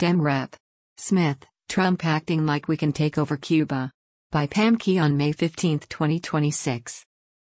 Dem Rep. Smith, Trump acting like we can take over Cuba. By Pam Key on May 15, 2026.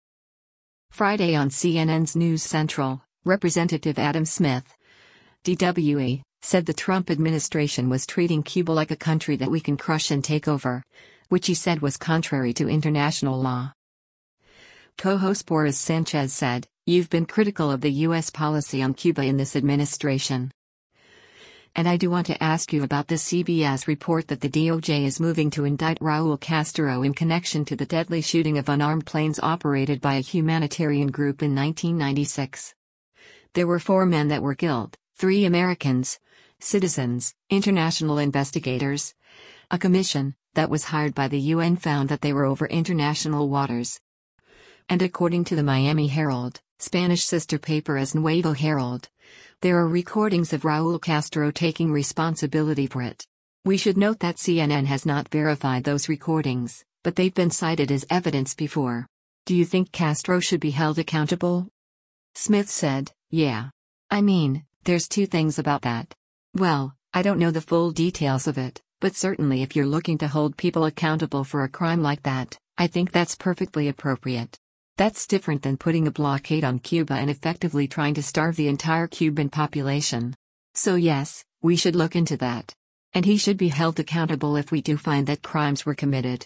Friday on CNN's News Central, Representative Adam Smith, DWE, said the Trump administration was treating Cuba like a country that we can crush and take over, which he said was contrary to international law. Co-host Boris Sanchez said, "You've been critical of the U.S. policy on Cuba in this administration. And I do want to ask you about the CBS report that the DOJ is moving to indict Raul Castro in connection to the deadly shooting of unarmed planes operated by a humanitarian group in 1996. There were 4 men that were killed, 3 Americans, citizens, international investigators. A commission that was hired by the UN found that they were over international waters. And according to the Miami Herald, Spanish sister paper as Nuevo Herald, there are recordings of Raul Castro taking responsibility for it. We should note that CNN has not verified those recordings, but they've been cited as evidence before. Do you think Castro should be held accountable?" Smith said, "Yeah. I mean, there's 2 things about that. Well, I don't know the full details of it, but certainly if you're looking to hold people accountable for a crime like that, I think that's perfectly appropriate. That's different than putting a blockade on Cuba and effectively trying to starve the entire Cuban population. So yes, we should look into that. And he should be held accountable if we do find that crimes were committed."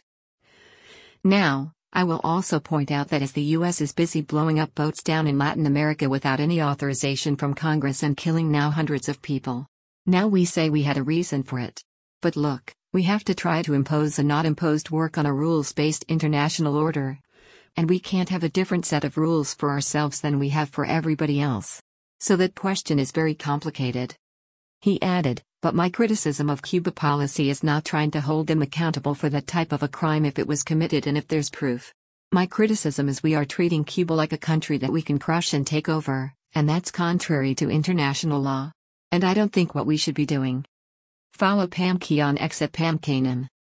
Now, I will also point out that as the U.S. is busy blowing up boats down in Latin America without any authorization from Congress and killing now hundreds of people, now we say we had a reason for it. But look, we have to try to impose a not imposed work on a rules-based international order. And we can't have a different set of rules for ourselves than we have for everybody else. So that question is very complicated. He added, "But my criticism of Cuba policy is not trying to hold them accountable for that type of a crime if it was committed and if there's proof. My criticism is we are treating Cuba like a country that we can crush and take over, and that's contrary to international law. And I don't think what we should be doing." Follow Pam Key on X at Pam Kanan.